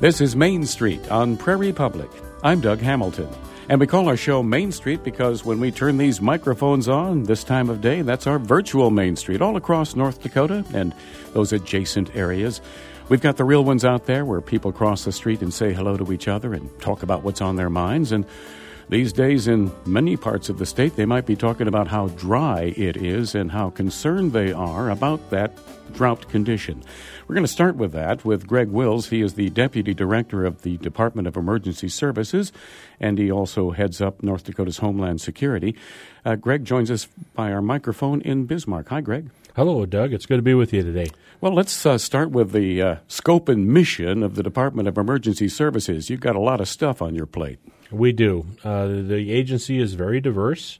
This is Main Street on Prairie Public. I'm Doug Hamilton. And we call our show Main Street because when we turn these microphones on this time of day, that's our virtual Main Street all across North Dakota and those adjacent areas. We've got the real ones out there where people cross the street and say hello to each other and talk about what's on their minds. And these days in many parts of the state, they might be talking about how dry it is and how concerned they are about that drought condition. We're going to start with that with Greg Wills. He is the Deputy Director of the Department of Emergency Services, and he also heads up North Dakota's Homeland Security. Greg joins us by our microphone in Bismarck. Hi, Greg. Hello, Doug. It's good to be with you today. Well, let's start with the scope and mission of the Department of Emergency Services. You've got a lot of stuff on your plate. We do. The agency is very diverse.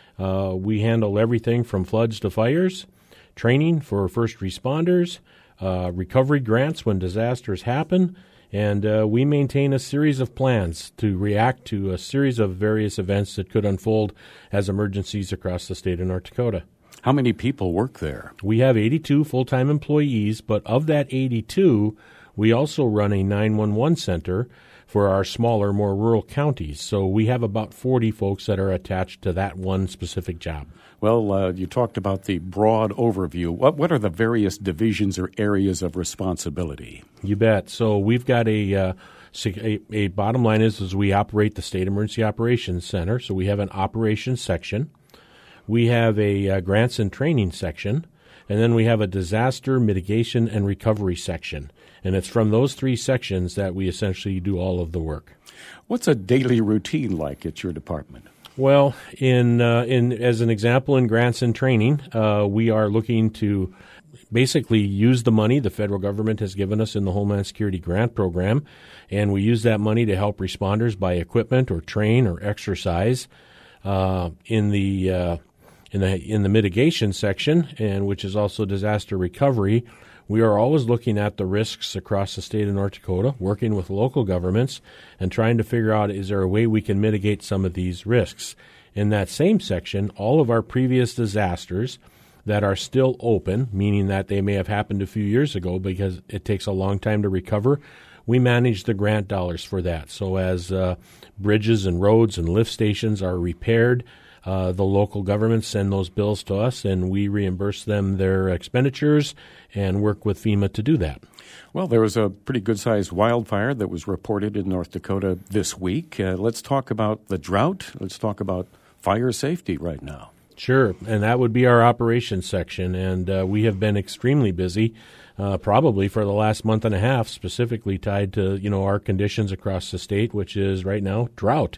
We handle everything from floods to fires, training for first responders, recovery grants when disasters happen, and we maintain a series of plans to react to a series of various events that could unfold as emergencies across the state of North Dakota. How many people work there? We have 82 full-time employees, but of that 82, we also run a 911 center for our smaller, more rural counties. So we have about 40 folks that are attached to that one specific job. Well, you talked about the broad overview. What are the various divisions or areas of responsibility? You bet. So we've got a bottom line is we operate the State Emergency Operations Center. So we have an operations section. We have a grants and training section. And then we have a disaster mitigation and recovery section. And it's from those three sections that we essentially do all of the work. What's a daily routine like at your department? Well, in as an example, in grants and training, we are looking to basically use the money the federal government has given us in the Homeland Security Grant Program, and we use that money to help responders buy equipment or train or exercise. In the mitigation section, and which is also disaster recovery, we are always looking at the risks across the state of North Dakota, working with local governments, and trying to figure out, is there a way we can mitigate some of these risks? In that same section, all of our previous disasters that are still open, meaning that they may have happened a few years ago because it takes a long time to recover, we manage the grant dollars for that. So as bridges and roads and lift stations are repaired, the local governments send those bills to us, and we reimburse them their expenditures and work with FEMA to do that. Well, there was a pretty good-sized wildfire that was reported in North Dakota this week. Let's talk about the drought. Let's talk about fire safety right now. Sure, and that would be our operations section, and we have been extremely busy, probably for the last month and a half, specifically tied to our conditions across the state, which is right now drought.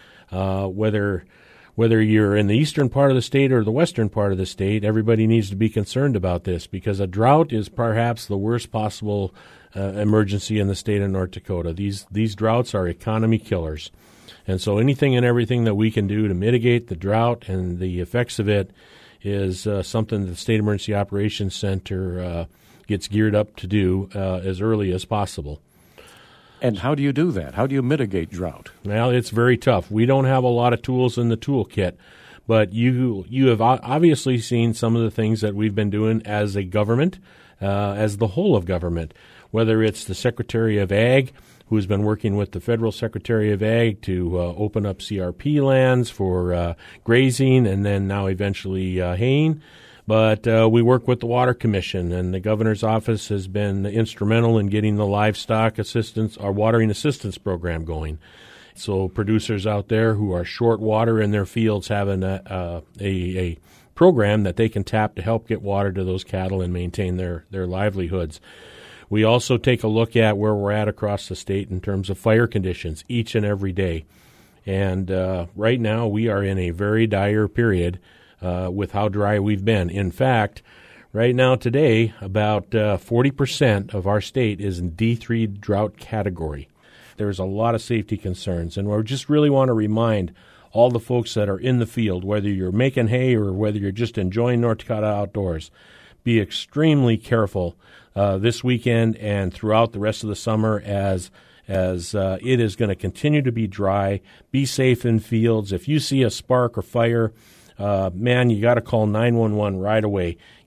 Whether you're in the eastern part of the state or the western part of the state, everybody needs to be concerned about this because a drought is perhaps the worst possible emergency in the state of North Dakota. These droughts are economy killers. And so anything and everything that we can do to mitigate the drought and the effects of it is something that the State Emergency Operations Center gets geared up to do as early as possible. And how do you do that? How do you mitigate drought? Well, it's very tough. We don't have a lot of tools in the toolkit, but you have obviously seen some of the things that we've been doing as a government, as the whole of government, whether it's the Secretary of Ag, who's been working with the Federal Secretary of Ag to open up CRP lands for grazing and then now eventually haying. But we work with the Water Commission, and the governor's office has been instrumental in getting the livestock assistance, our watering assistance program going. So producers out there who are short water in their fields having a program that they can tap to help get water to those cattle and maintain their livelihoods. We also take a look at where we're at across the state in terms of fire conditions each and every day. And right now we are in a very dire period with how dry we've been. In fact, right now today, about 40% of our state is in D3 drought category. There's a lot of safety concerns, and we just really want to remind all the folks that are in the field, whether you're making hay or whether you're just enjoying North Dakota outdoors, be extremely careful this weekend and throughout the rest of the summer as it is going to continue to be dry. Be safe in fields. If you see a spark or fire, man, you got to call 911 right away.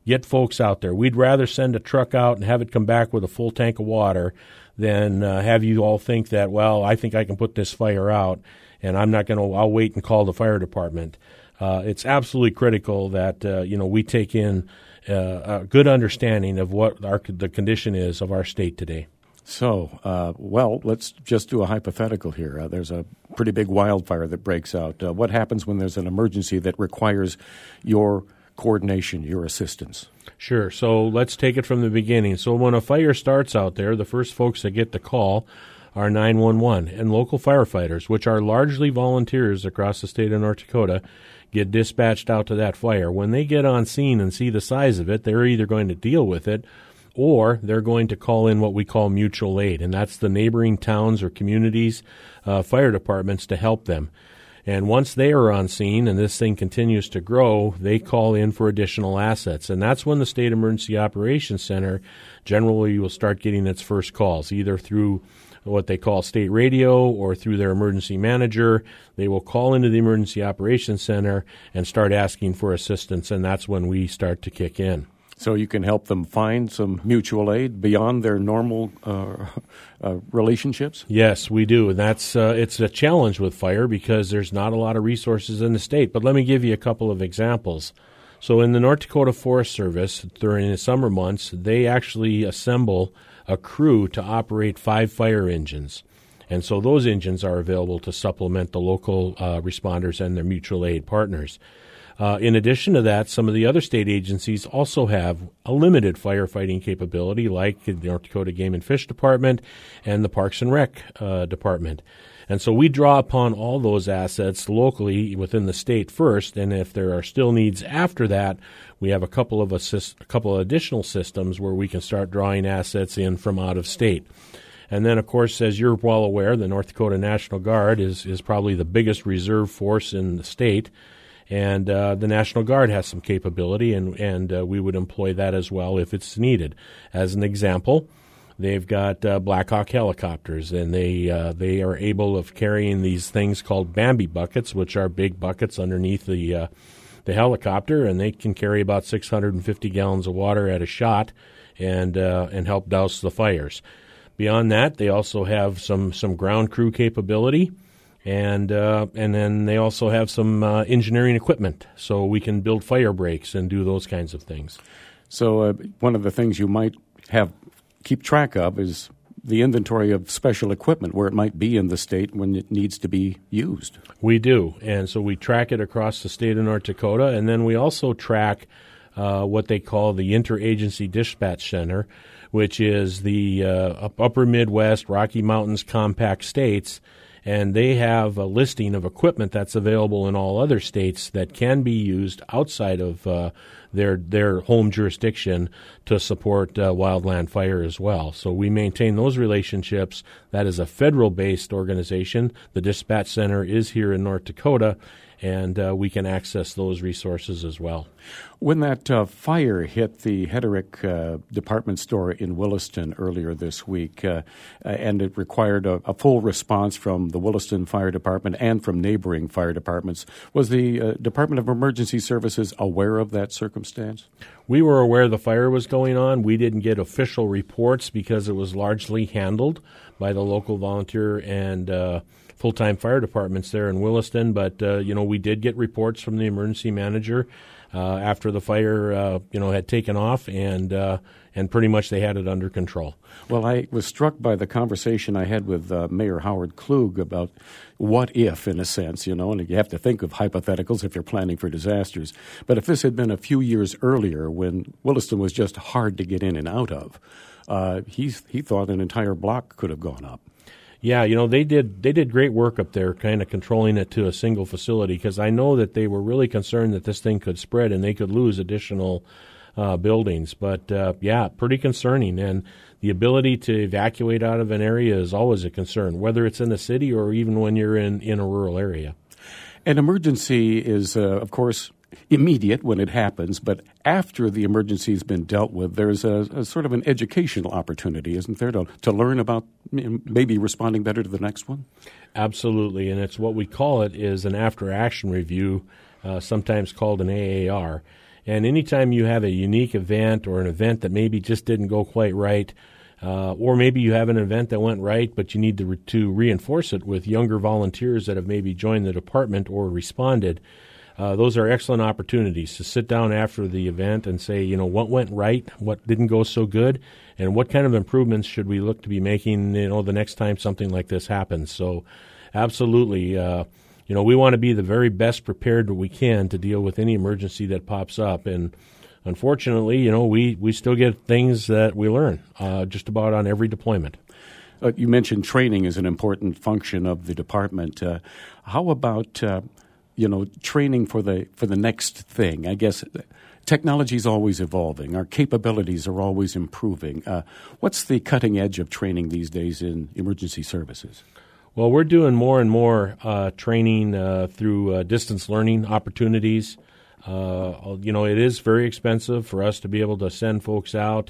Get folks out there. We'd rather send a truck out and have it come back with a full tank of water than have you all think that, well, I think I can put this fire out, and I'm not going to, I'll wait and call the fire department. It's absolutely critical that, we take in a good understanding of what the condition is of our state today. So, let's just do a hypothetical here. There's a pretty big wildfire that breaks out. What happens when there's an emergency that requires your coordination, your assistance? Sure. So let's take it from the beginning. So when a fire starts out there, the first folks that get the call are 911 and local firefighters, which are largely volunteers across the state of North Dakota, get dispatched out to that fire. When they get on scene and see the size of it, they're either going to deal with it or they're going to call in what we call mutual aid, and that's the neighboring towns or communities' fire departments to help them. And once they are on scene and this thing continues to grow, they call in for additional assets. And that's when the State Emergency Operations Center generally will start getting its first calls, either through what they call state radio or through their emergency manager. They will call into the Emergency Operations Center and start asking for assistance, and that's when we start to kick in. So you can help them find some mutual aid beyond their normal relationships? Yes, we do. And that's it's a challenge with fire because there's not a lot of resources in the state. But let me give you a couple of examples. So in the North Dakota Forest Service, during the summer months, they actually assemble a crew to operate 5 fire engines. And so those engines are available to supplement the local responders and their mutual aid partners. In addition to that, some of the other state agencies also have a limited firefighting capability, like the North Dakota Game and Fish Department and the Parks and Rec Department. And so we draw upon all those assets locally within the state first, and if there are still needs after that, we have a couple of additional systems where we can start drawing assets in from out of state. And then, of course, as you're well aware, the North Dakota National Guard is probably the biggest reserve force in the state. And the National Guard has some capability, and we would employ that as well if it's needed. As an example, they've got Black Hawk helicopters, and they are able of carrying these things called Bambi buckets, which are big buckets underneath the helicopter, and they can carry about 650 gallons of water at a shot and help douse the fires. Beyond that, they also have some ground crew capability. And then they also have some engineering equipment, so we can build fire breaks and do those kinds of things. So one of the things you might keep track of is the inventory of special equipment, where it might be in the state when it needs to be used. We do, and so we track it across the state of North Dakota, and then we also track what they call the Interagency Dispatch Center, which is the upper Midwest, Rocky Mountains compact states. And they have a listing of equipment that's available in all other states that can be used outside of their home jurisdiction to support wildland fire as well. So we maintain those relationships. That is a federal-based organization. The Dispatch Center is here in North Dakota, and we can access those resources as well. When that fire hit the Hederick department store in Williston earlier this week, and it required a full response from the Williston Fire Department and from neighboring fire departments, was the Department of Emergency Services aware of that circumstance? We were aware the fire was going on. We didn't get official reports because it was largely handled by the local volunteer and full-time fire departments there in Williston, but we did get reports from the emergency manager after the fire had taken off, and pretty much they had it under control. Well, I was struck by the conversation I had with Mayor Howard Klug about what if, in a sense, and you have to think of hypotheticals if you're planning for disasters. But if this had been a few years earlier when Williston was just hard to get in and out of, he thought an entire block could have gone up. Yeah, they did great work up there, kind of controlling it to a single facility, because I know that they were really concerned that this thing could spread and they could lose additional buildings. But, pretty concerning. And the ability to evacuate out of an area is always a concern, whether it's in the city or even when you're in a rural area. An emergency is, of course, immediate when it happens, but after the emergency has been dealt with, there's a sort of an educational opportunity, isn't there, to learn about maybe responding better to the next one? Absolutely, and it's what we call it is an after-action review, sometimes called an AAR. And anytime you have a unique event or an event that maybe just didn't go quite right, or maybe you have an event that went right, but you need to reinforce it with younger volunteers that have maybe joined the department or responded, those are excellent opportunities to sit down after the event and say, what went right, what didn't go so good, and what kind of improvements should we look to be making, the next time something like this happens. So absolutely, we want to be the very best prepared that we can to deal with any emergency that pops up. And unfortunately, we still get things that we learn just about on every deployment. You mentioned training is an important function of the department. How about training for the next thing? I guess technology is always evolving. Our capabilities are always improving. What's the cutting edge of training these days in emergency services? Well, we're doing more and more training through distance learning opportunities. It is very expensive for us to be able to send folks out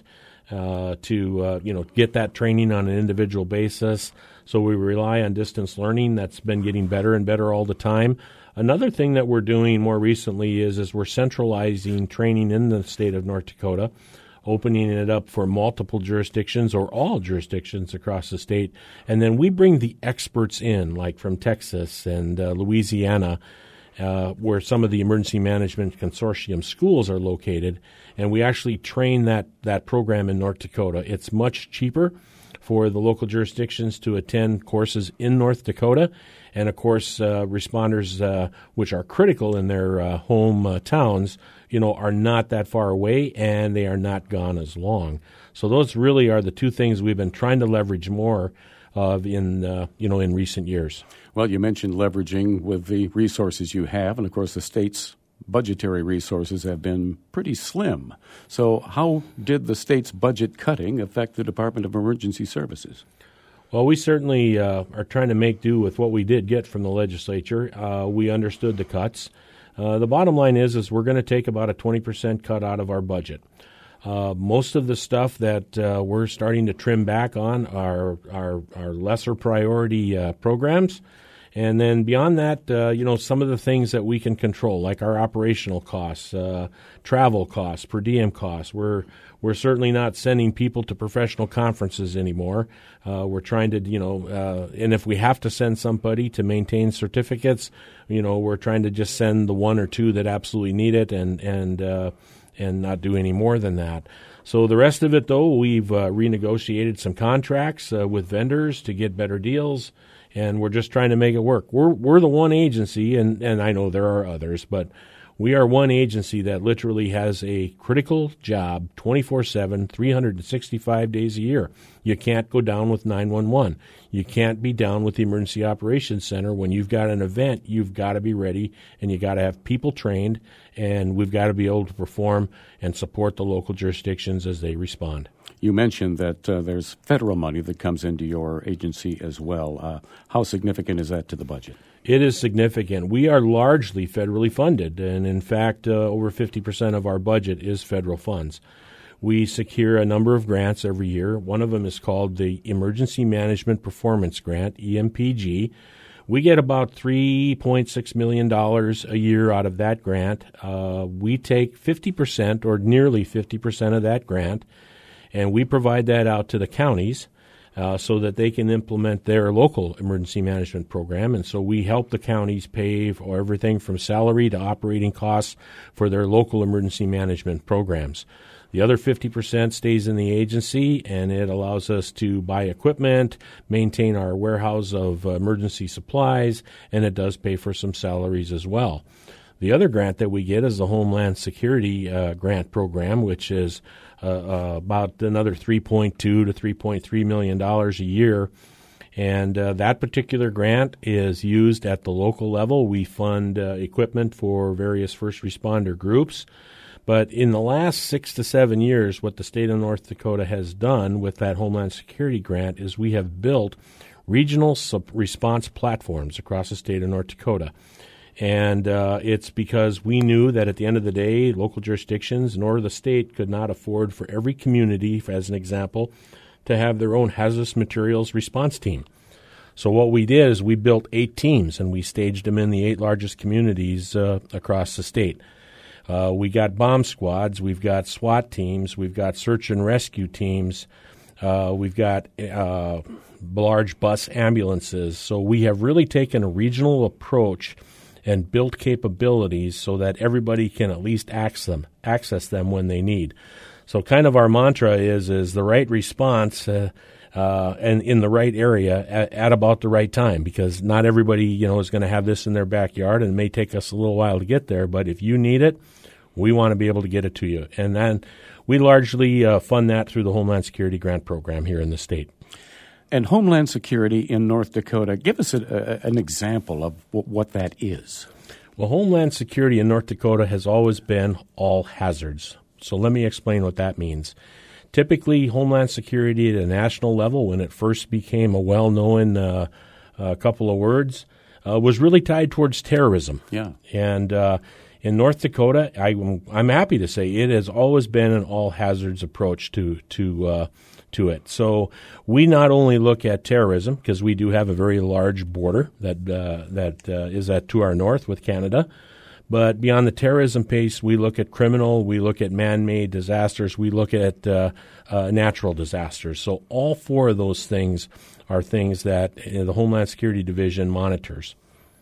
to get that training on an individual basis. So we rely on distance learning. That's been getting better and better all the time. Another thing that we're doing more recently is we're centralizing training in the state of North Dakota, opening it up for multiple jurisdictions or all jurisdictions across the state. And then we bring the experts in, like from Texas and Louisiana, where some of the Emergency Management Consortium schools are located, and we actually train that program in North Dakota. It's much cheaper for the local jurisdictions to attend courses in North Dakota, and of course responders, which are critical in their home towns, are not that far away, and they are not gone as long. So those really are the two things we've been trying to leverage more of in recent years. Well, you mentioned leveraging with the resources you have, and of course the state's budgetary resources have been pretty slim. So how did the state's budget cutting affect the Department of Emergency Services? Well, we certainly are trying to make do with what we did get from the legislature. We understood the cuts. The bottom line is we're going to take about a 20% cut out of our budget. Most of the stuff that we're starting to trim back on are lesser priority programs. And then beyond that, some of the things that we can control, like our operational costs, travel costs, per diem costs. We're certainly not sending people to professional conferences anymore. We're trying to, and if we have to send somebody to maintain certificates, we're trying to just send the one or two that absolutely need it and not do any more than that. So the rest of it, though, we've renegotiated some contracts with vendors to get better deals. And we're just trying to make it work. We're the one agency, and I know there are others, but we are one agency that literally has a critical job 24/7, 365 days a year. You can't go down with 911. You can't be down with the Emergency Operations Center. When you've got an event, you've got to be ready, and you got to have people trained, and we've got to be able to perform and support the local jurisdictions as they respond. You mentioned that there's federal money that comes into your agency as well. How significant is that to the budget? It is significant. We are largely federally funded, and in fact, over 50% of our budget is federal funds. We secure a number of grants every year. One of them is called the Emergency Management Performance Grant, EMPG. We get about $3.6 million a year out of that grant. We take 50% or nearly 50% of that grant, and we provide that out to the counties so that they can implement their local emergency management program. And so we help the counties pay for everything from salary to operating costs for their local emergency management programs. The other 50% stays in the agency, and it allows us to buy equipment, maintain our warehouse of emergency supplies, and it does pay for some salaries as well. The other grant that we get is the Homeland Security Grant Program, which is about another $3.2 to $3.3 million a year. And that particular grant is used at the local level. We fund equipment for various first responder groups. But in the last 6 to 7 years, what the state of North Dakota has done with that Homeland Security grant is we have built regional response platforms across the state of North Dakota. And it's because we knew that at the end of the day, local jurisdictions nor the state could not afford for every community, as an example, to have their own hazardous materials response team. So what we did is we built 8 teams, and we staged them in the 8 largest communities across the state. We got bomb squads. We've got SWAT teams. We've got search and rescue teams. We've got large bus ambulances. So we have really taken a regional approach and built capabilities so that everybody can at least access them when they need. So kind of our mantra is the right response and in the right area at about the right time, because not everybody, is going to have this in their backyard, and it may take us a little while to get there. But if you need it, we want to be able to get it to you. And then we largely fund that through the Homeland Security Grant Program here in the state. And Homeland Security in North Dakota, give us an example of what that is. Well, Homeland Security in North Dakota has always been all hazards. So let me explain what that means. Typically, Homeland Security at a national level, when it first became a well-known couple of words, was really tied towards terrorism. Yeah. And in North Dakota, I'm happy to say it has always been an all hazards approach to it. So we not only look at terrorism, because we do have a very large border that is to our north with Canada, but beyond the terrorism piece, we look at criminal, we look at man-made disasters, we look at natural disasters. So all four of those things are things that the Homeland Security Division monitors.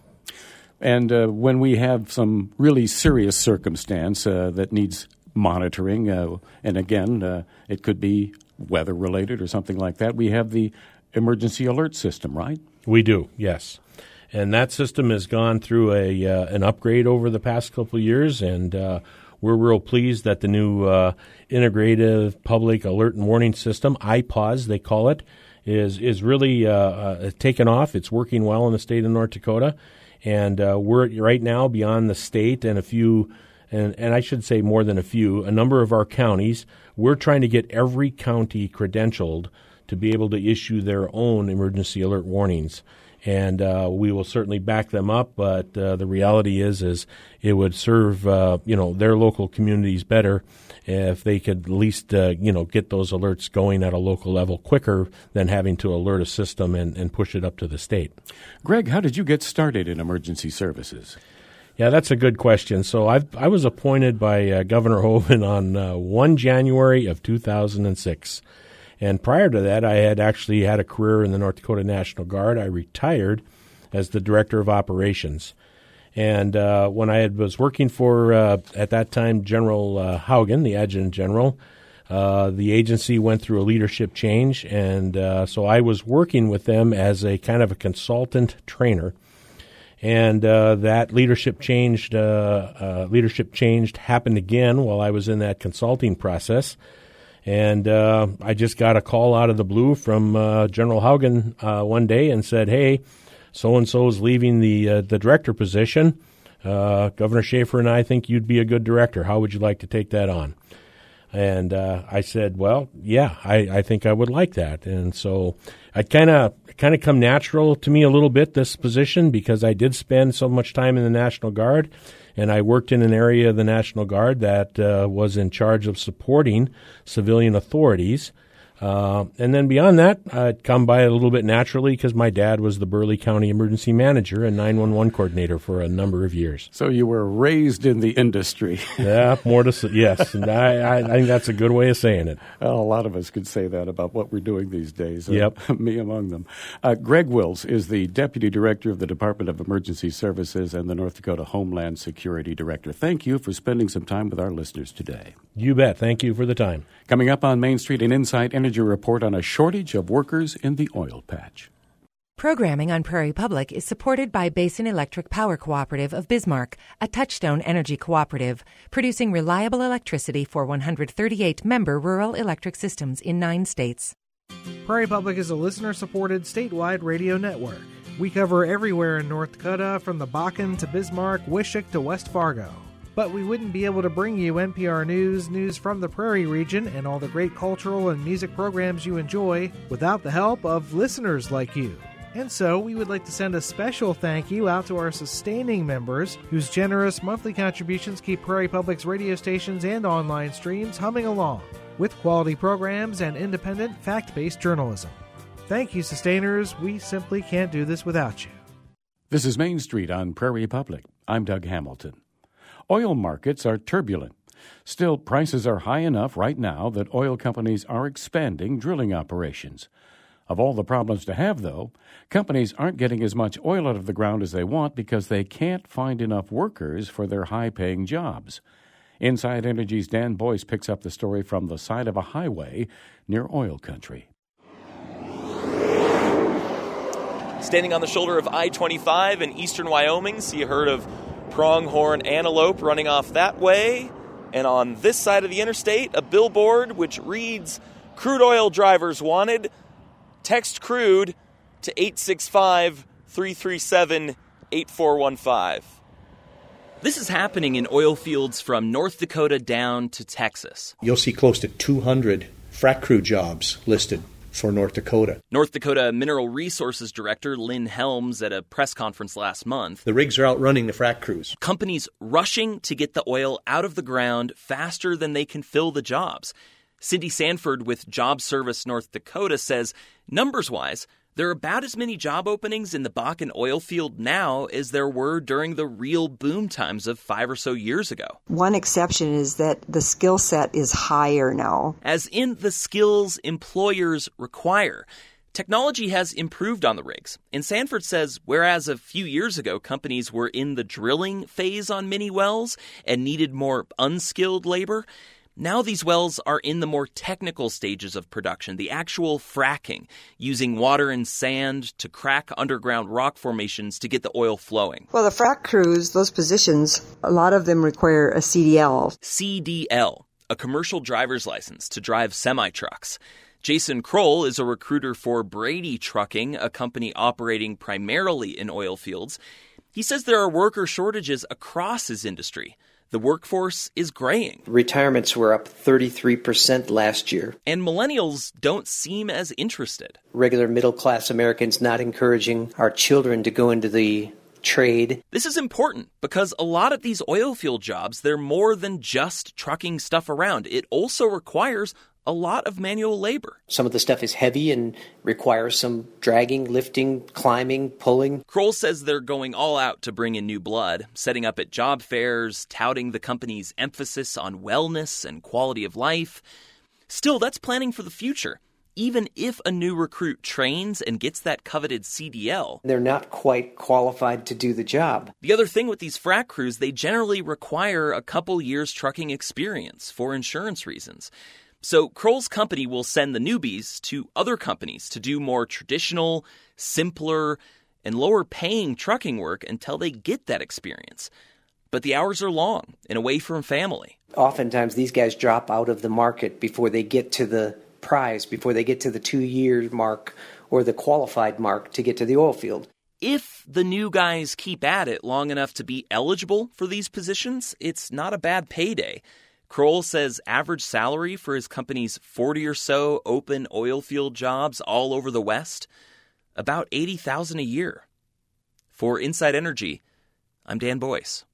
And when we have some really serious circumstance that needs monitoring, and again, it could be weather-related or something like that, we have the emergency alert system, right? We do, yes. And that system has gone through an upgrade over the past couple of years, and we're real pleased that the new Integrative Public Alert and Warning System, IPAWS they call it, is really taken off. It's working well in the state of North Dakota. And we're right now beyond the state and a few, and I should say more than a number of our counties, we're trying to get every county credentialed to be able to issue their own emergency alert warnings. And we will certainly back them up, but the reality is it would serve their local communities better if they could at least get those alerts going at a local level quicker than having to alert a system and push it up to the state. Greg, how did you get started in emergency services? Yeah, that's a good question. So I was appointed by Governor Hoeven on 1 January of 2006. And prior to that, I had actually had a career in the North Dakota National Guard. I retired as the Director of Operations. And when I was working for, at that time, General Haugen, the Adjutant General, the agency went through a leadership change. And so I was working with them as a kind of a consultant trainer. And that leadership changed happened again while I was in that consulting process. And I just got a call out of the blue from General Haugen one day and said, "Hey, so-and-so is leaving the director position. Governor Schaefer and I think you'd be a good director. How would you like to take that on?" And I said, "Well, yeah, I think I would like that." And so it kind of come natural to me a little bit, this position, because I did spend so much time in the National Guard. And I worked in an area of the National Guard that was in charge of supporting civilian authorities. And then beyond that, I'd come by a little bit naturally because my dad was the Burleigh County Emergency Manager and 911 Coordinator for a number of years. So you were raised in the industry. Yeah, more to say, yes. And I think that's a good way of saying it. Well, a lot of us could say that about what we're doing these days, Yep. Me among them. Greg Wills is the Deputy Director of the Department of Emergency Services and the North Dakota Homeland Security Director. Thank you for spending some time with our listeners today. You bet. Thank you for the time. Coming up on Main Street, an Inside Energy report on a shortage of workers in the oil patch. Programming on Prairie Public is supported by Basin Electric Power Cooperative of Bismarck, a Touchstone Energy cooperative, producing reliable electricity for 138 member rural electric systems in 9 states. Prairie Public is a listener-supported statewide radio network. We cover everywhere in North Dakota, from the Bakken to Bismarck, Wishick to West Fargo. But we wouldn't be able to bring you NPR news from the Prairie region, and all the great cultural and music programs you enjoy without the help of listeners like you. And so we would like to send a special thank you out to our sustaining members whose generous monthly contributions keep Prairie Public's radio stations and online streams humming along with quality programs and independent, fact-based journalism. Thank you, sustainers. We simply can't do this without you. This is Main Street on Prairie Public. I'm Doug Hamilton. Oil markets are turbulent. Still, prices are high enough right now that oil companies are expanding drilling operations. Of all the problems to have, though, companies aren't getting as much oil out of the ground as they want because they can't find enough workers for their high-paying jobs. Inside Energy's Dan Boyce picks up the story from the side of a highway near oil country. Standing on the shoulder of I-25 in eastern Wyoming, see a herd of pronghorn antelope running off that way. And on this side of the interstate, a billboard which reads, "Crude oil drivers wanted. Text crude to 865-337-8415. This is happening in oil fields from North Dakota down to Texas. You'll see close to 200 frac crew jobs listed for North Dakota. North Dakota Mineral Resources Director Lynn Helms at a press conference last month. The rigs are outrunning the frac crews. Companies rushing to get the oil out of the ground faster than they can fill the jobs. Cindy Sanford with Job Service North Dakota says, numbers-wise, there are about as many job openings in the Bakken oil field now as there were during the real boom times of 5 or so years ago. One exception is that the skill set is higher now. As in the skills employers require. Technology has improved on the rigs. And Sanford says, whereas a few years ago companies were in the drilling phase on many wells and needed more unskilled labor, now these wells are in the more technical stages of production, the actual fracking, using water and sand to crack underground rock formations to get the oil flowing. Well, the frac crews, those positions, a lot of them require a CDL. CDL, a commercial driver's license to drive semi-trucks. Jason Kroll is a recruiter for Brady Trucking, a company operating primarily in oil fields. He says there are worker shortages across his industry. The workforce is graying. Retirements were up 33% last year. And millennials don't seem as interested. Regular middle-class Americans not encouraging our children to go into the trade. This is important because a lot of these oil field jobs, they're more than just trucking stuff around. It also requires a lot of manual labor. Some of the stuff is heavy and requires some dragging, lifting, climbing, pulling. Kroll says they're going all out to bring in new blood, setting up at job fairs, touting the company's emphasis on wellness and quality of life. Still, that's planning for the future. Even if a new recruit trains and gets that coveted CDL, they're not quite qualified to do the job. The other thing with these frac crews, they generally require a couple years trucking experience for insurance reasons. So Kroll's company will send the newbies to other companies to do more traditional, simpler, and lower-paying trucking work until they get that experience. But the hours are long and away from family. Oftentimes, these guys drop out of the market before they get to the prize, before they get to the 2-year mark or the qualified mark to get to the oil field. If the new guys keep at it long enough to be eligible for these positions, it's not a bad payday. Kroll says average salary for his company's 40 or so open oil field jobs all over the West, about $80,000 a year. For Inside Energy, I'm Dan Boyce.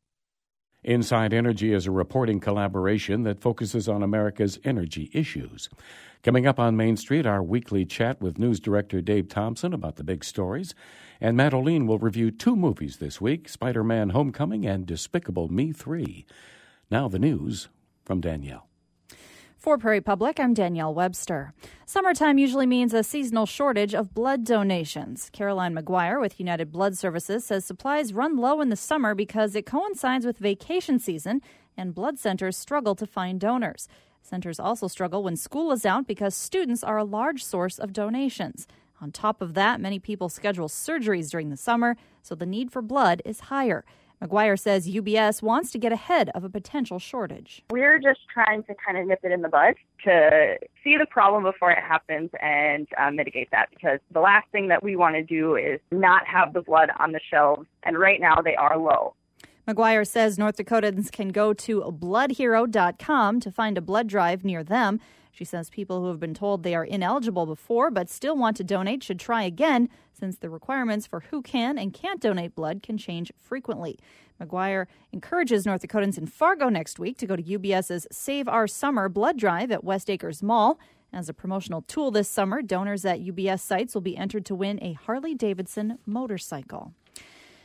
Inside Energy is a reporting collaboration that focuses on America's energy issues. Coming up on Main Street, our weekly chat with news director Dave Thompson about the big stories. And Matt O'Lean will review 2 movies this week, Spider-Man Homecoming and Despicable Me 3. Now the news from Danielle. For Prairie Public, I'm Danielle Webster. Summertime usually means a seasonal shortage of blood donations. Caroline McGuire with United Blood Services says supplies run low in the summer because it coincides with vacation season and blood centers struggle to find donors. Centers also struggle when school is out because students are a large source of donations. On top of that, many people schedule surgeries during the summer, so the need for blood is higher. McGuire says UBS wants to get ahead of a potential shortage. We're just trying to kind of nip it in the bud to see the problem before it happens and mitigate that, because the last thing that we want to do is not have the blood on the shelves, and right now they are low. McGuire says North Dakotans can go to bloodhero.com to find a blood drive near them. She says people who have been told they are ineligible before but still want to donate should try again, since the requirements for who can and can't donate blood can change frequently. McGuire encourages North Dakotans in Fargo next week to go to UBS's Save Our Summer blood drive at West Acres Mall. As a promotional tool this summer, donors at UBS sites will be entered to win a Harley-Davidson motorcycle.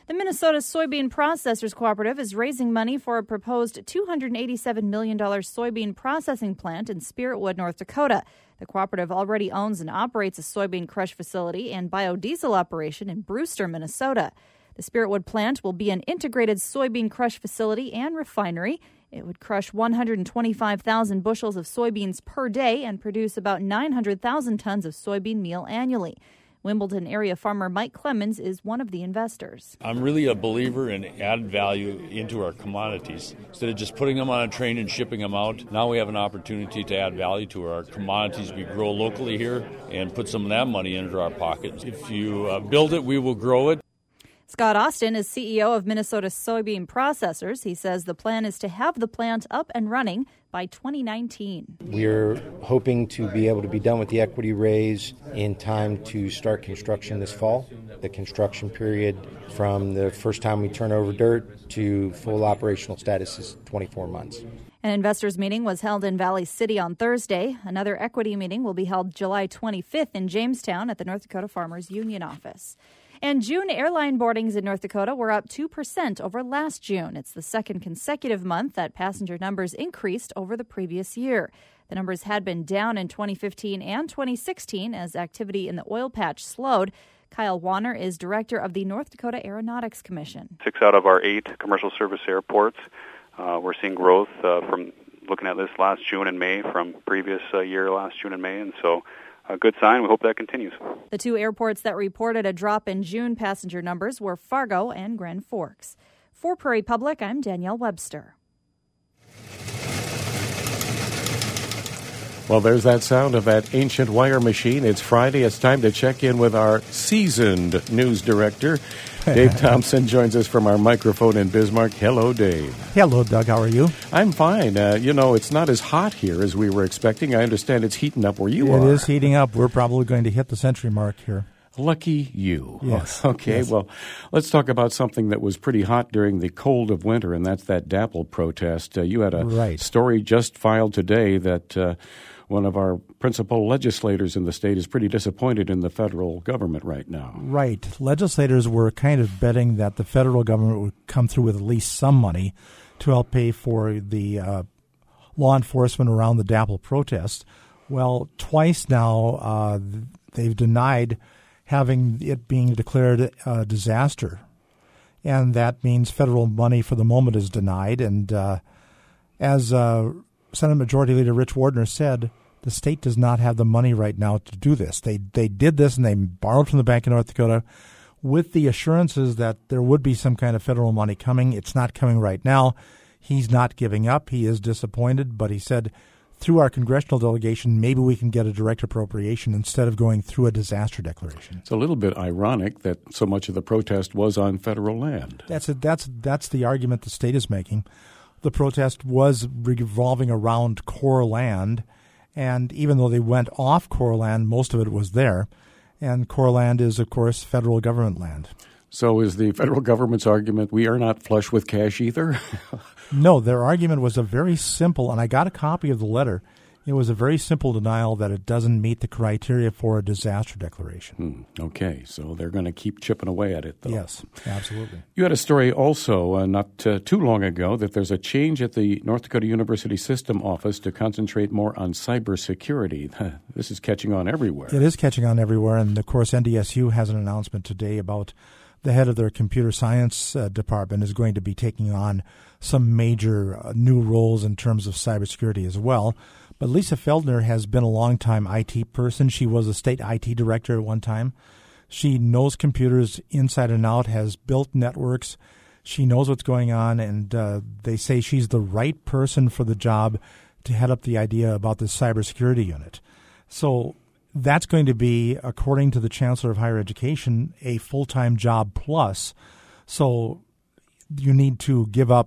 The Minnesota Soybean Processors Cooperative is raising money for a proposed $287 million soybean processing plant in Spiritwood, North Dakota. The cooperative already owns and operates a soybean crush facility and biodiesel operation in Brewster, Minnesota. The Spiritwood plant will be an integrated soybean crush facility and refinery. It would crush 125,000 bushels of soybeans per day and produce about 900,000 tons of soybean meal annually. Wimbledon area farmer Mike Clemens is one of the investors. I'm really a believer in added value into our commodities. Instead of just putting them on a train and shipping them out, now we have an opportunity to add value to our commodities we grow locally here and put some of that money into our pockets. If you build it, we will grow it. Scott Austin is CEO of Minnesota Soybean Processors. He says the plan is to have the plant up and running by 2019. We're hoping to be able to be done with the equity raise in time to start construction this fall. The construction period from the first time we turn over dirt to full operational status is 24 months. An investors meeting was held in Valley City on Thursday. Another equity meeting will be held July 25th in Jamestown at the North Dakota Farmers Union office. And June airline boardings in North Dakota were up 2% over last June. It's the second consecutive month that passenger numbers increased over the previous year. The numbers had been down in 2015 and 2016 as activity in the oil patch slowed. Kyle Warner is director of the North Dakota Aeronautics Commission. 6 out of our 8 commercial service airports, we're seeing growth from looking at this last June and May from previous year last June and May, and so a good sign. We hope that continues. The 2 airports that reported a drop in June passenger numbers were Fargo and Grand Forks. For Prairie Public, I'm Danielle Webster. Well, there's that sound of that ancient wire machine. It's Friday. It's time to check in with our seasoned news director. Dave Thompson joins us from our microphone in Bismarck. Hello, Dave. Hello, Doug. How are you? I'm fine. It's not as hot here as we were expecting. I understand it's heating up where you are. It is heating up. We're probably going to hit the century mark here. Lucky you. Yes. Okay, yes. Well, let's talk about something that was pretty hot during the cold of winter, and that's that DAPL protest. You had a story just filed today that one of our principal legislators in the state is pretty disappointed in the federal government right now. Right. Legislators were kind of betting that the federal government would come through with at least some money to help pay for the law enforcement around the DAPL protest. Well, twice now they've denied having it being declared a disaster. And that means federal money for the moment is denied. And as Senate Majority Leader Rich Wardner said, the state does not have the money right now to do this. They did this and they borrowed from the Bank of North Dakota with the assurances that there would be some kind of federal money coming. It's not coming right now. He's not giving up. He is disappointed, but he said through our congressional delegation, maybe we can get a direct appropriation instead of going through a disaster declaration. It's a little bit ironic that so much of the protest was on federal land. That's the argument the state is making. The protest was revolving around Corps land, and even though they went off Corps land, most of it was there. And Corps land is, of course, federal government land. So is the federal government's argument we are not flush with cash either? No, their argument was a very simple, and I got a copy of the letter. It was a very simple denial that it doesn't meet the criteria for a disaster declaration. Okay, so they're going to keep chipping away at it, though. Yes, absolutely. You had a story also not too long ago that there's a change at the North Dakota University System Office to concentrate more on cybersecurity. This is catching on everywhere. It is catching on everywhere, and of course NDSU has an announcement today about the head of their computer science department is going to be taking on some major new roles in terms of cybersecurity as well. But Lisa Feldner has been a long-time IT person. She was a state IT director at one time. She knows computers inside and out, has built networks. She knows what's going on, and they say she's the right person for the job to head up the idea about the cybersecurity unit. So that's going to be, according to the Chancellor of Higher Education, a full-time job plus. So you need to give up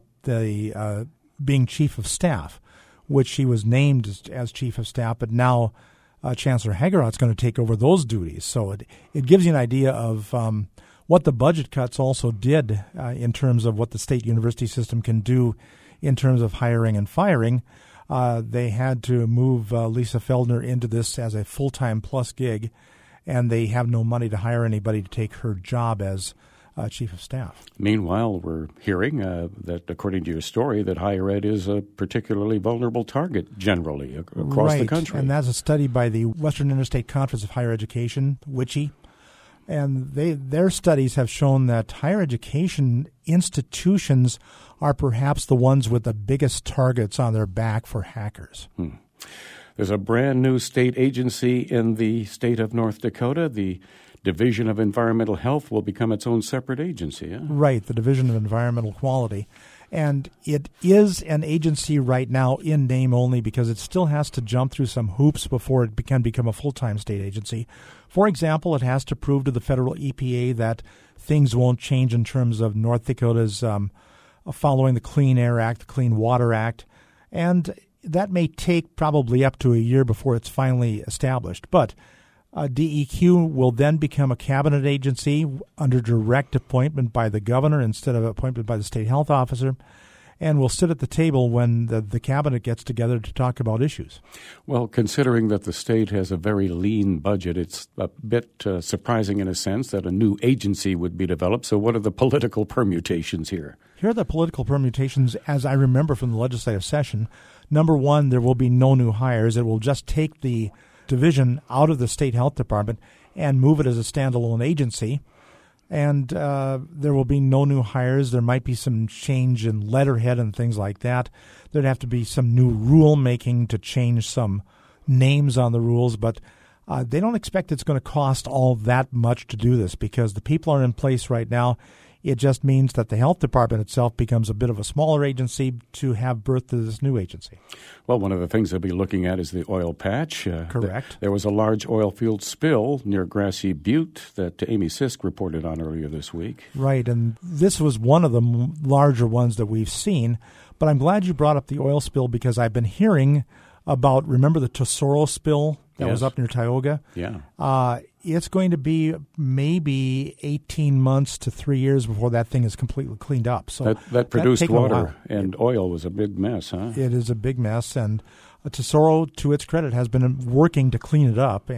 the being chief of staff, which she was named as chief of staff, but now Chancellor Hagerot's going to take over those duties. So it gives you an idea of what the budget cuts also did in terms of what the state university system can do in terms of hiring and firing. They had to move Lisa Feldner into this as a full-time plus gig, and they have no money to hire anybody to take her job as chief of staff. Meanwhile, we're hearing that, according to your story, that higher ed is a particularly vulnerable target generally across the country. And that's a study by the Western Interstate Conference of Higher Education, WICHE. And their studies have shown that higher education institutions are perhaps the ones with the biggest targets on their back for hackers. There's a brand new state agency in the state of North Dakota. The Division of Environmental Health will become its own separate agency. Huh? Right, the Division of Environmental Quality. And it is an agency right now in name only because it still has to jump through some hoops before it can become a full-time state agency. For example, it has to prove to the federal EPA that things won't change in terms of North Dakota's following the Clean Air Act, the Clean Water Act, and that may take probably up to a year before it's finally established. But DEQ will then become a cabinet agency under direct appointment by the governor instead of appointed by the state health officer, and will sit at the table when the cabinet gets together to talk about issues. Well, considering that the state has a very lean budget, it's a bit surprising in a sense that a new agency would be developed. So what are the political permutations here? Here are the political permutations as I remember from the legislative session. Number one, there will be no new hires. It will just take the division out of the state health department and move it as a standalone agency. And there will be no new hires. There might be some change in letterhead and things like that. There'd have to be some new rule making to change some names on the rules, but they don't expect it's going to cost all that much to do this because the people are in place right now. It just means that the health department itself becomes a bit of a smaller agency to have birth to this new agency. Well, one of the things they'll be looking at is the oil patch. Correct. There was a large oil field spill near Grassy Butte that Amy Sisk reported on earlier this week. Right, and this was one of the larger ones that we've seen. But I'm glad you brought up the oil spill because I've been hearing about, remember the Tesoro spill that was up near Tioga? Yeah. It's going to be maybe 18 months to 3 years before that thing is completely cleaned up. So that produced water and oil was a big mess, huh? It is a big mess, and Tesoro, to its credit, has been working to clean it up.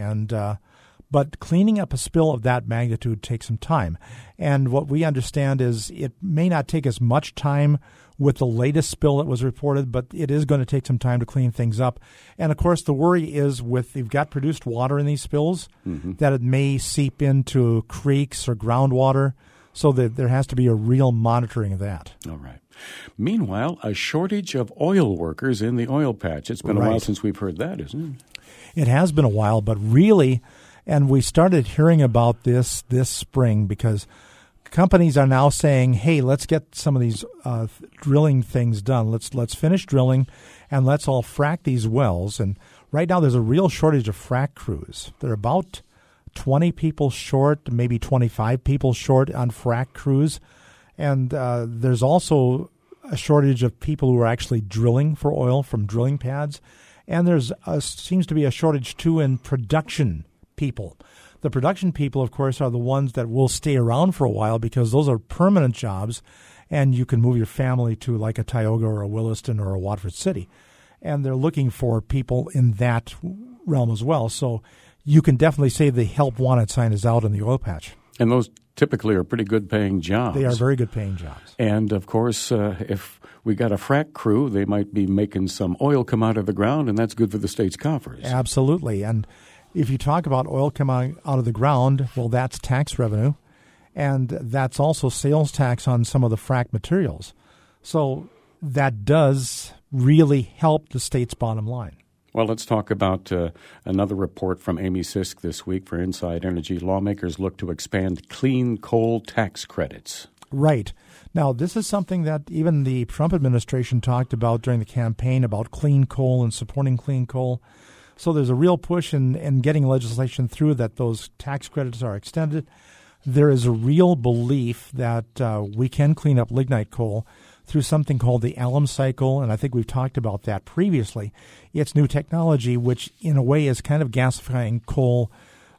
But cleaning up a spill of that magnitude takes some time. And what we understand is it may not take as much time with the latest spill that was reported, but it is going to take some time to clean things up. And, of course, the worry is with you've got produced water in these spills, that it may seep into creeks or groundwater, so that there has to be a real monitoring of that. All right. Meanwhile, a shortage of oil workers in the oil patch. It's been a while since we've heard that, isn't it? It has been a while, but really, and we started hearing about this spring because companies are now saying, hey, let's get some of these drilling things done. Let's finish drilling and let's all frack these wells. And right now there's a real shortage of frack crews. They're about 20 people short, maybe 25 people short on frack crews. And there's also a shortage of people who are actually drilling for oil from drilling pads. And there's seems to be a shortage, too, in production people. The production people, of course, are the ones that will stay around for a while because those are permanent jobs, and you can move your family to like a Tioga or a Williston or a Watford City. And they're looking for people in that realm as well. So you can definitely say the help wanted sign is out in the oil patch. And those typically are pretty good paying jobs. They are very good paying jobs. And, of course, if we got a frack crew, they might be making some oil come out of the ground, and that's good for the state's coffers. Absolutely. And if you talk about oil coming out of the ground, well, that's tax revenue, and that's also sales tax on some of the frack materials. So that does really help the state's bottom line. Well, let's talk about another report from Amy Sisk this week for Inside Energy. Lawmakers look to expand clean coal tax credits. Right. Now, this is something that even the Trump administration talked about during the campaign about clean coal and supporting clean coal. So there's a real push in getting legislation through that those tax credits are extended. There is a real belief that we can clean up lignite coal through something called the alum cycle, and I think we've talked about that previously. It's new technology, which in a way is kind of gasifying coal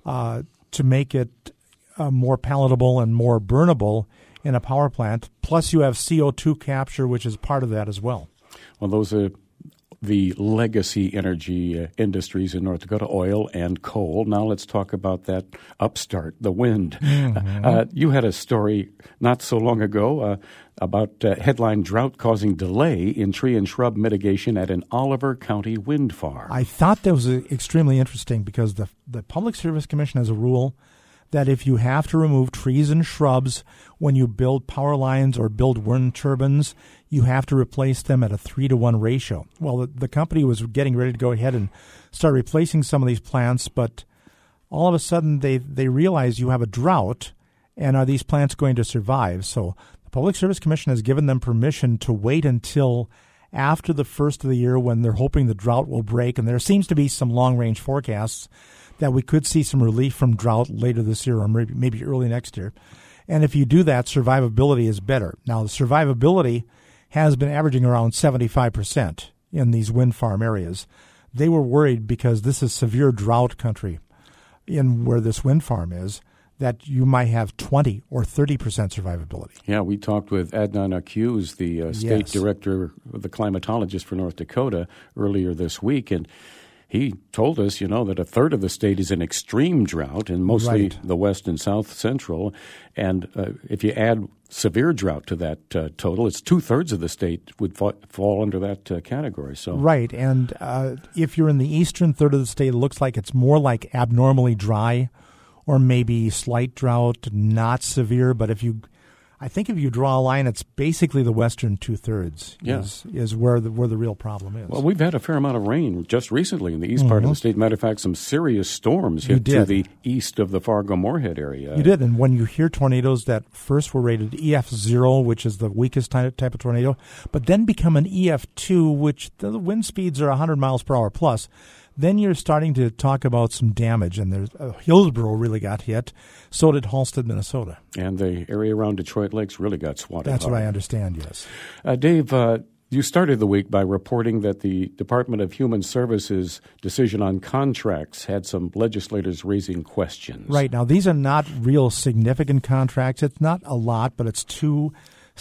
to make it more palatable and more burnable in a power plant. Plus you have CO2 capture, which is part of that as well. Well, those the legacy energy industries in North Dakota, oil and coal. Now let's talk about that upstart, the wind. Mm-hmm. You had a story not so long ago about headline drought causing delay in tree and shrub mitigation at an Oliver County wind farm. I thought that was extremely interesting because the Public Service Commission has a rule that if you have to remove trees and shrubs when you build power lines or build wind turbines, you have to replace them at a 3-to-1 ratio. Well, the company was getting ready to go ahead and start replacing some of these plants, but all of a sudden they realize you have a drought, and are these plants going to survive? So the Public Service Commission has given them permission to wait until after the first of the year when they're hoping the drought will break, and there seems to be some long-range forecasts that we could see some relief from drought later this year or maybe early next year. And if you do that, survivability is better. Now, the survivability has been averaging around 75% in these wind farm areas. They were worried because this is severe drought country in where this wind farm is, that you might have 20 or 30% survivability. Yeah, we talked with Adnan Akuz, the state director, the climatologist for North Dakota, earlier this week, and he told us, that a third of the state is in extreme drought, and mostly the west and south central. And if you add severe drought to that total, it's 2/3 of the state would fall under that category. So right, and if you're in the eastern third of the state, it looks like it's more like abnormally dry, or maybe slight drought, not severe. But if you draw a line, it's basically the western 2/3 is where the real problem is. Well, we've had a fair amount of rain just recently in the east part of the state. Matter of fact, some serious storms hit to the east of the Fargo-Moorhead area. You did, and when you hear tornadoes that first were rated EF0, which is the weakest type of tornado, but then become an EF2, which the wind speeds are 100 miles per hour plus, then you're starting to talk about some damage, and Hillsborough really got hit. So did Halstead, Minnesota. And the area around Detroit Lakes really got swatted. That's what I understand, yes. Dave, you started the week by reporting that the Department of Human Services decision on contracts had some legislators raising questions. Right. Now, these are not real significant contracts. It's not a lot, but it's two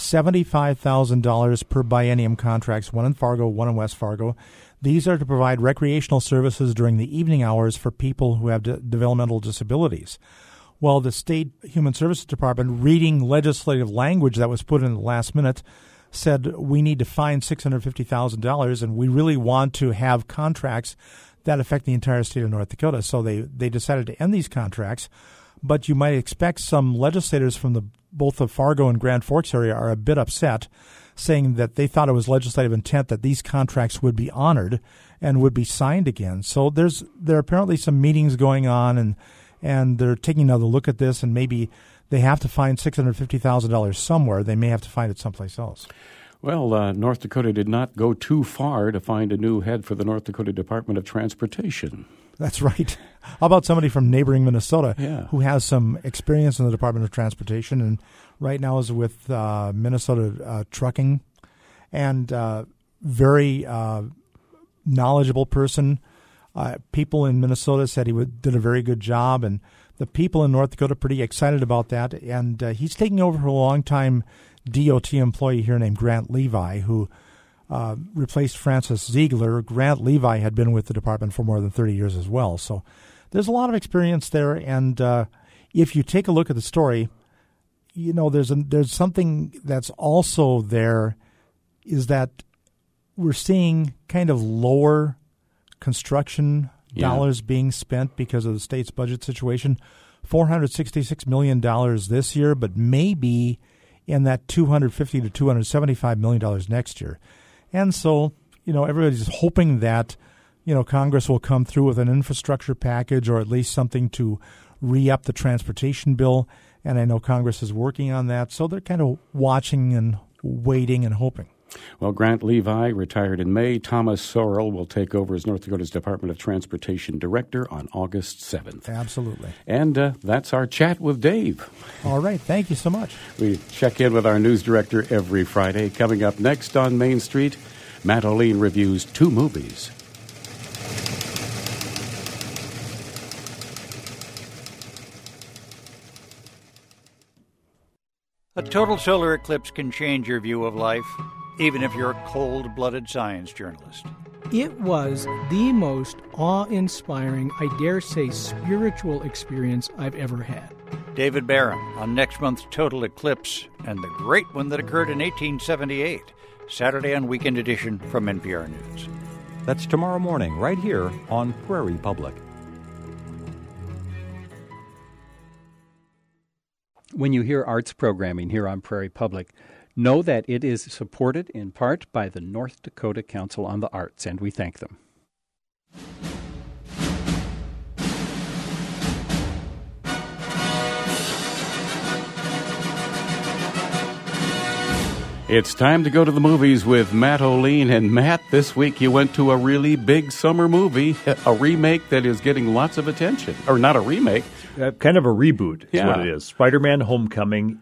$75,000 per biennium contracts, one in Fargo, one in West Fargo. These are to provide recreational services during the evening hours for people who have developmental disabilities. Well, the State Human Services Department, reading legislative language that was put in the last minute, said we need to find $650,000, and we really want to have contracts that affect the entire state of North Dakota. So they decided to end these contracts. But you might expect some legislators from both the Fargo and Grand Forks area are a bit upset, saying that they thought it was legislative intent that these contracts would be honored and would be signed again. So there are apparently some meetings going on, and they're taking another look at this, and maybe they have to find $650,000 somewhere. They may have to find it someplace else. Well, North Dakota did not go too far to find a new head for the North Dakota Department of Transportation. That's right. How about somebody from neighboring Minnesota who has some experience in the Department of Transportation and right now is with Minnesota Trucking, and very knowledgeable person. People in Minnesota said he did a very good job, and the people in North Dakota are pretty excited about that. And he's taking over for a long-time DOT employee here named Grant Levi, who replaced Francis Ziegler. Grant Levi had been with the department for more than 30 years as well. So there's a lot of experience there. And if you take a look at the story, there's something that's also there, is that we're seeing kind of lower construction dollars being spent because of the state's budget situation. $466 million this year, but maybe in that $250 to $275 million next year. And so, everybody's hoping that, Congress will come through with an infrastructure package or at least something to re-up the transportation bill. And I know Congress is working on that. So they're kind of watching and waiting and hoping. Well, Grant Levi retired in May. Thomas Sorrell will take over as North Dakota's Department of Transportation Director on August 7th. Absolutely. And that's our chat with Dave. All right. Thank you so much. We check in with our news director every Friday. Coming up next on Main Street, Matt O'Lean reviews 2 movies. A total solar eclipse can change your view of life, even if you're a cold-blooded science journalist. It was the most awe-inspiring, I dare say spiritual experience I've ever had. David Barron on next month's Total Eclipse and the great one that occurred in 1878. Saturday on Weekend Edition from NPR News. That's tomorrow morning right here on Prairie Public. When you hear arts programming here on Prairie Public, know that it is supported in part by the North Dakota Council on the Arts, and we thank them. It's time to go to the movies with Matt O'Lean. And Matt, this week you went to a really big summer movie, a remake that is getting lots of attention. Or not a remake. Kind of a reboot is Yeah. what it is. Spider-Man Homecoming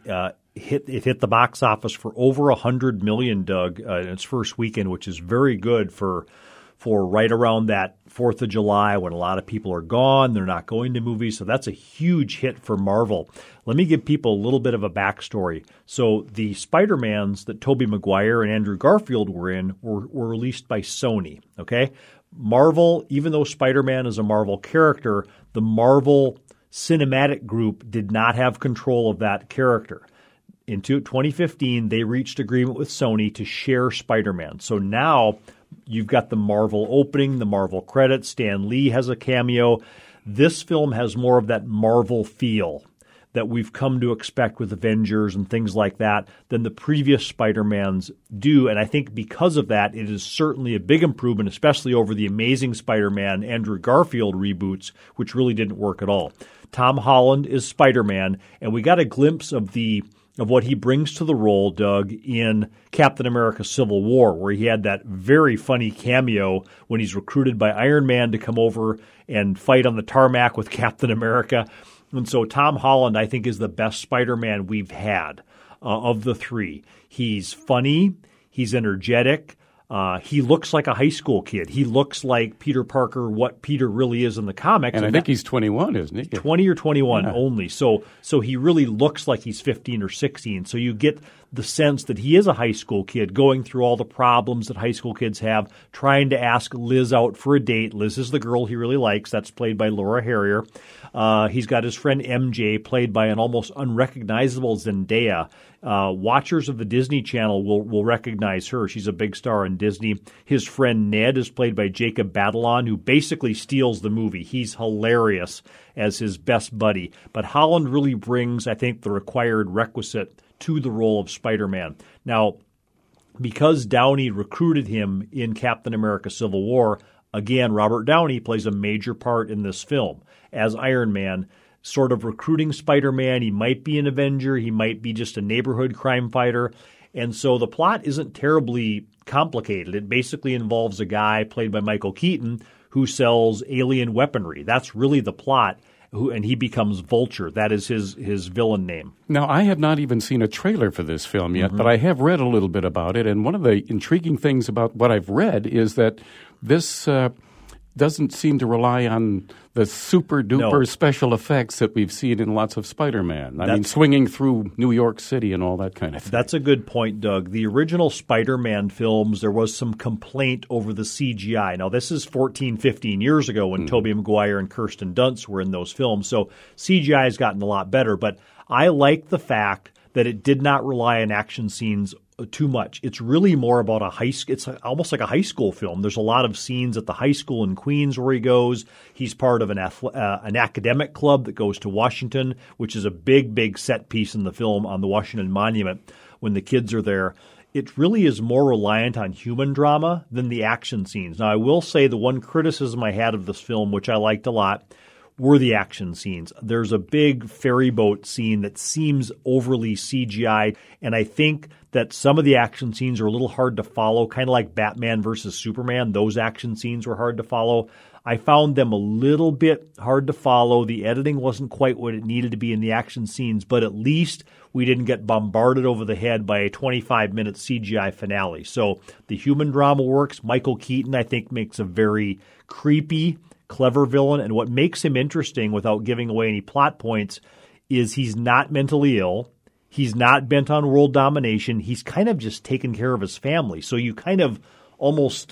hit the box office for over $100 million, Doug, in its first weekend, which is very good for right around that 4th of July when a lot of people are gone. They're not going to movies. So that's a huge hit for Marvel. Let me give people a little bit of a backstory. So the Spider-Mans that Tobey Maguire and Andrew Garfield were in were released by Sony, okay? Marvel, even though Spider-Man is a Marvel character, the Marvel Cinematic Group did not have control of that character. In 2015, they reached agreement with Sony to share Spider-Man. So now you've got the Marvel opening, the Marvel credits. Stan Lee has a cameo. This film has more of that Marvel feel that we've come to expect with Avengers and things like that than the previous Spider-Mans do. And I think because of that, it is certainly a big improvement, especially over the Amazing Spider-Man Andrew Garfield reboots, which really didn't work at all. Tom Holland is Spider-Man, and we got a glimpse of what he brings to the role, Doug, in Captain America Civil War, where he had that very funny cameo when he's recruited by Iron Man to come over and fight on the tarmac with Captain America. And so Tom Holland, I think, is the best Spider-Man we've had of the three. He's funny. He's energetic. He looks like a high school kid. He looks like Peter Parker, what Peter really is in the comics. And I think he's 21, isn't he? 20 or 21 Yeah. only. So he really looks like he's 15 or 16. So you get the sense that he is a high school kid going through all the problems that high school kids have, trying to ask Liz out for a date. Liz is the girl he really likes. That's played by Laura Harrier. He's got his friend MJ, played by an almost unrecognizable Zendaya. Watchers of the Disney Channel will recognize her. She's a big star in Disney. His friend Ned is played by Jacob Batalon, who basically steals the movie. He's hilarious as his best buddy. But Holland really brings, I think, the required requisite to the role of Spider-Man. Now, because Downey recruited him in Captain America Civil War, again, Robert Downey plays a major part in this film as Iron Man, sort of recruiting Spider-Man. He might be an Avenger. He might be just a neighborhood crime fighter. And so the plot isn't terribly complicated. It basically involves a guy played by Michael Keaton who sells alien weaponry. That's really the plot. And he becomes Vulture. That is his villain name. Now, I have not even seen a trailer for this film yet, but I have read a little bit about it. And one of the intriguing things about what I've read is that this doesn't seem to rely on the super-duper special effects that we've seen in lots of Spider-Man. I mean, swinging through New York City and all that kind of thing. That's a good point, Doug. The original Spider-Man films, there was some complaint over the CGI. Now, this is 14, 15 years ago when Tobey Maguire and Kirsten Dunst were in those films, so CGI has gotten a lot better. But I like the fact that it did not rely on action scenes too much. It's really more about it's almost like a high school film. There's a lot of scenes at the high school in Queens where he goes. He's part of an academic club that goes to Washington, which is a big, big set piece in the film on the Washington Monument when the kids are there. It really is more reliant on human drama than the action scenes. Now, I will say the one criticism I had of this film, which I liked a lot, were the action scenes. There's a big ferry boat scene that seems overly CGI, and I think that some of the action scenes are a little hard to follow, kind of like Batman versus Superman. Those action scenes were hard to follow. I found them a little bit hard to follow. The editing wasn't quite what it needed to be in the action scenes, but at least we didn't get bombarded over the head by a 25-minute CGI finale. So the human drama works. Michael Keaton, I think, makes a very creepy, clever villain, and what makes him interesting without giving away any plot points is he's not mentally ill. He's not bent on world domination. He's kind of just taking care of his family. So you kind of almost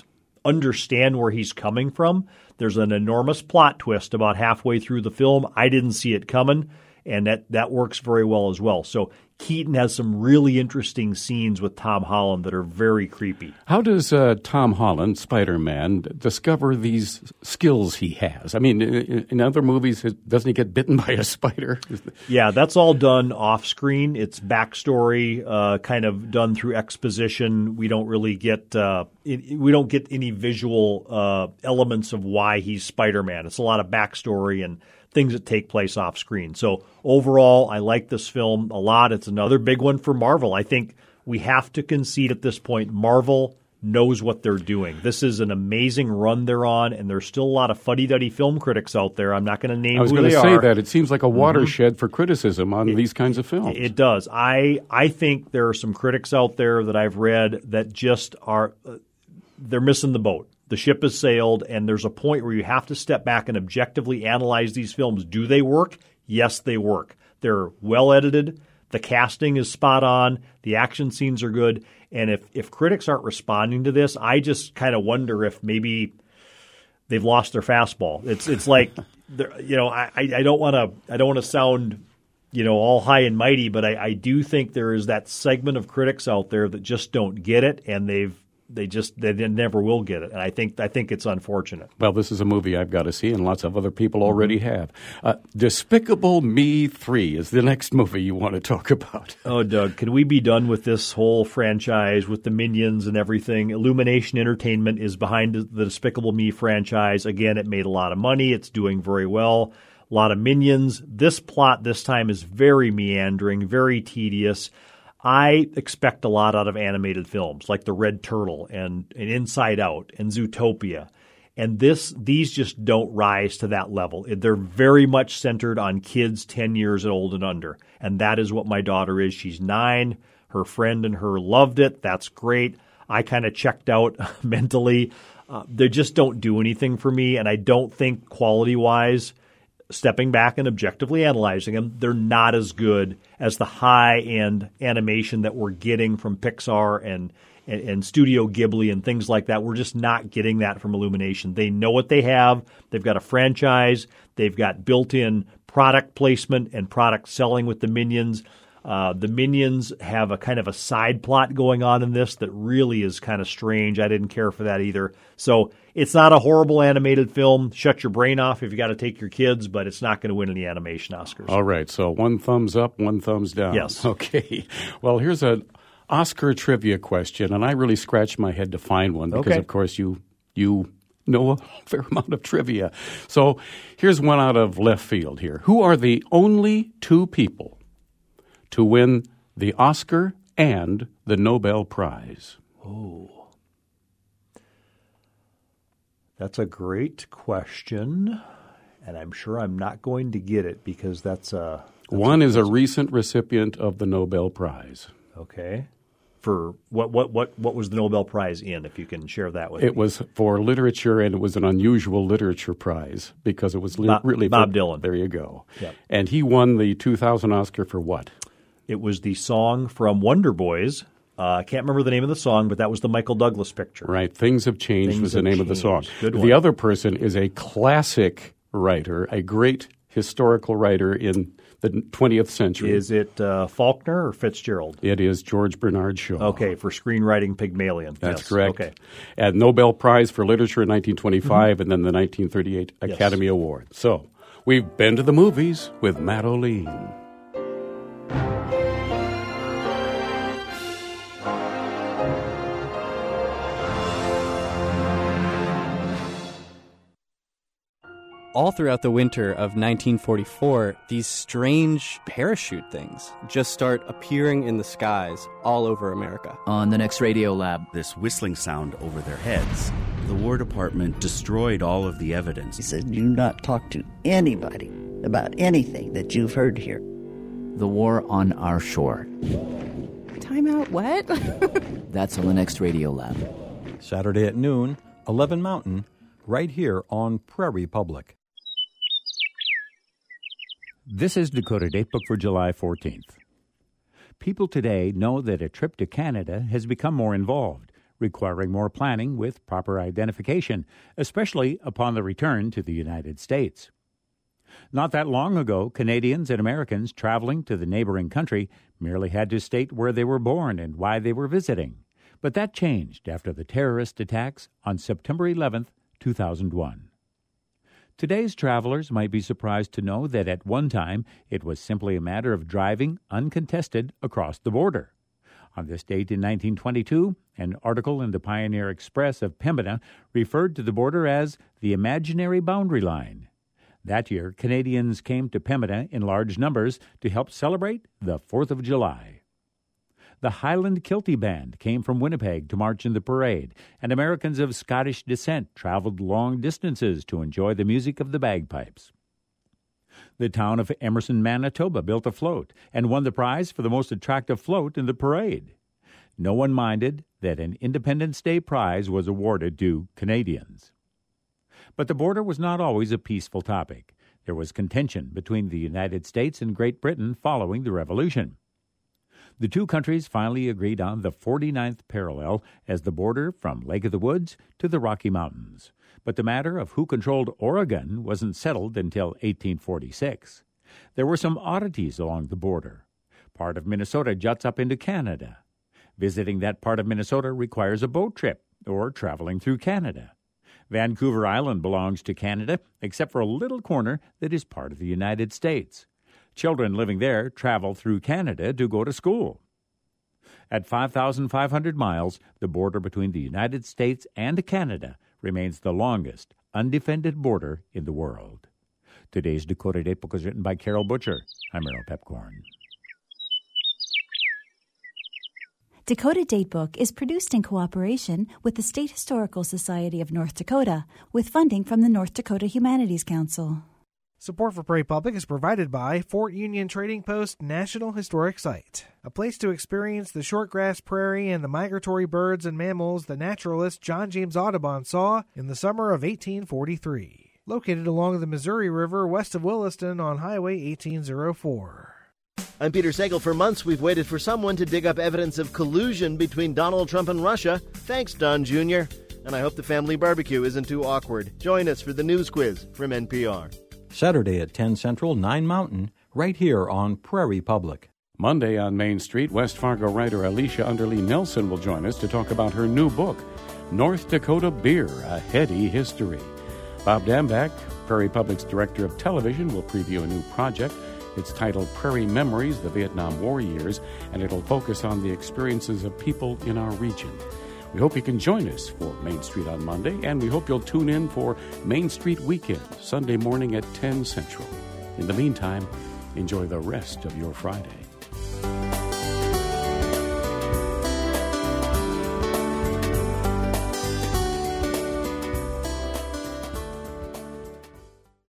understand where he's coming from. There's an enormous plot twist about halfway through the film. I didn't see it coming, and that works very well as well. So Keaton has some really interesting scenes with Tom Holland that are very creepy. How does Tom Holland, Spider-Man, discover these skills he has? I mean, in other movies, doesn't he get bitten by a spider? Yeah, that's all done off-screen. It's backstory, kind of done through exposition. We don't really get any visual elements of why he's Spider-Man. It's a lot of backstory and things that take place off screen. So overall, I like this film a lot. It's another big one for Marvel. I think we have to concede at this point, Marvel knows what they're doing. This is an amazing run they're on, and there's still a lot of fuddy-duddy film critics out there. I'm not going to name who they are. I was going to say that. It seems like a watershed for criticism on these kinds of films. It does. I think there are some critics out there that I've read that just are they're missing the boat. The ship has sailed, and there's a point where you have to step back and objectively analyze these films. Do they work? Yes, they work. They're well edited. The casting is spot on. The action scenes are good. And if critics aren't responding to this, I just kind of wonder if maybe they've lost their fastball. It's like, I don't want to sound all high and mighty, but I do think there is that segment of critics out there that just don't get it, and they never will get it, and I think it's unfortunate. Well, this is a movie I've got to see, and lots of other people already have. Despicable Me 3 is the next movie you want to talk about. Oh, Doug, can we be done with this whole franchise with the Minions and everything? Illumination Entertainment is behind the Despicable Me franchise. Again, it made a lot of money. It's doing very well. A lot of Minions. This plot this time is very meandering, very tedious. I expect a lot out of animated films like The Red Turtle and Inside Out and Zootopia. And these just don't rise to that level. They're very much centered on kids 10 years old and under. And that is what my daughter is. She's 9. Her friend and her loved it. That's great. I kind of checked out mentally. They just don't do anything for me. And I don't think quality-wise, stepping back and objectively analyzing them, they're not as good as the high-end animation that we're getting from Pixar and Studio Ghibli and things like that. We're just not getting that from Illumination. They know what they have. They've got a franchise. They've got built-in product placement and product selling with the Minions. The Minions have a kind of a side plot going on in this that really is kind of strange. I didn't care for that either. So it's not a horrible animated film. Shut your brain off if you got to take your kids, but it's not going to win any animation Oscars. All right, so 1 thumbs up, 1 thumbs down. Yes. Okay. Well, here's an Oscar trivia question, and I really scratched my head to find one because, of course, you know a fair amount of trivia. So here's one out of left field here. Who are the only 2 people to win the Oscar and the Nobel Prize? Oh. That's a great question, and I'm sure I'm not going to get it because that's one is a recent recipient of the Nobel Prize. Okay. For what was the Nobel Prize in, if you can share that with me? It was for literature, and it was an unusual literature prize because it was really Bob Dylan. There you go. Yep. And he won the 2000 Oscar for what? It was the song from Wonder Boys. I can't remember the name of the song, but that was the Michael Douglas picture. Right. Things Have Changed was the name of the song. Good one. The other person is a classic writer, a great historical writer in the 20th century. Is it Faulkner or Fitzgerald? It is George Bernard Shaw. Okay, for screenwriting Pygmalion. That's correct. Okay. And Nobel Prize for Literature in 1925 and then the 1938 Academy Award. So we've been to the movies with Matt O'Lean. All throughout the winter of 1944, these strange parachute things just start appearing in the skies all over America. On the next Radio Lab, this whistling sound over their heads. The War Department destroyed all of the evidence. He said, do not talk to anybody about anything that you've heard here. The war on our shore. Time out, what? That's on the next Radio Lab. Saturday at noon, 11 Mountain, right here on Prairie Public. This is Dakota Datebook for July 14th. People today know that a trip to Canada has become more involved. requiring more planning with proper identification, especially upon the return to the United States. Not that long ago, Canadians and Americans traveling to the neighboring country merely had to state where they were born and why they were visiting. But that changed after the terrorist attacks on September 11, 2001. Today's travelers might be surprised to know that at one time it was simply a matter of driving uncontested across the border. On this date in 1922, an article in the Pioneer Express of Pembina referred to the border as the imaginary boundary line. That year, Canadians came to Pembina in large numbers to help celebrate the 4th of July. The Highland Kilty Band came from Winnipeg to march in the parade, and Americans of Scottish descent traveled long distances to enjoy the music of the bagpipes. The town of Emerson, Manitoba built a float and won the prize for the most attractive float in the parade. No one minded that an Independence Day prize was awarded to Canadians. But the border was not always a peaceful topic. There was contention between the United States and Great Britain following the Revolution. The two countries finally agreed on the 49th parallel as the border from Lake of the Woods to the Rocky Mountains. But the matter of who controlled Oregon wasn't settled until 1846. There were some oddities along the border. Part of Minnesota juts up into Canada. Visiting that part of Minnesota requires a boat trip or traveling through Canada. Vancouver Island belongs to Canada, except for a little corner that is part of the United States. Children living there travel through Canada to go to school. At 5,500 miles, the border between the United States and Canada remains the longest undefended border in the world. Today's Dakota Datebook was written by Carol Butcher. I'm Errol Pepcorn. Dakota Datebook is produced in cooperation with the State Historical Society of North Dakota, with funding from the North Dakota Humanities Council. Support for Prairie Public is provided by Fort Union Trading Post National Historic Site, a place to experience the shortgrass prairie and the migratory birds and mammals the naturalist John James Audubon saw in the summer of 1843. Located along the Missouri River west of Williston on Highway 1804. I'm Peter Sagal. For months, we've waited for someone to dig up evidence of collusion between Donald Trump and Russia. Thanks, Don Jr. And I hope the family barbecue isn't too awkward. Join us for the news quiz from NPR. Saturday at 10 Central, 9 Mountain, right here on Prairie Public. Monday on Main Street, West Fargo writer Alicia Underlee Nelson will join us to talk about her new book, North Dakota Beer, A Heady History. Bob Dambach, Prairie Public's director of television, will preview a new project. It's titled Prairie Memories, the Vietnam War Years, and it'll focus on the experiences of people in our region. We hope you can join us for Main Street on Monday, and we hope you'll tune in for Main Street Weekend, Sunday morning at 10 Central. In the meantime, enjoy the rest of your Friday.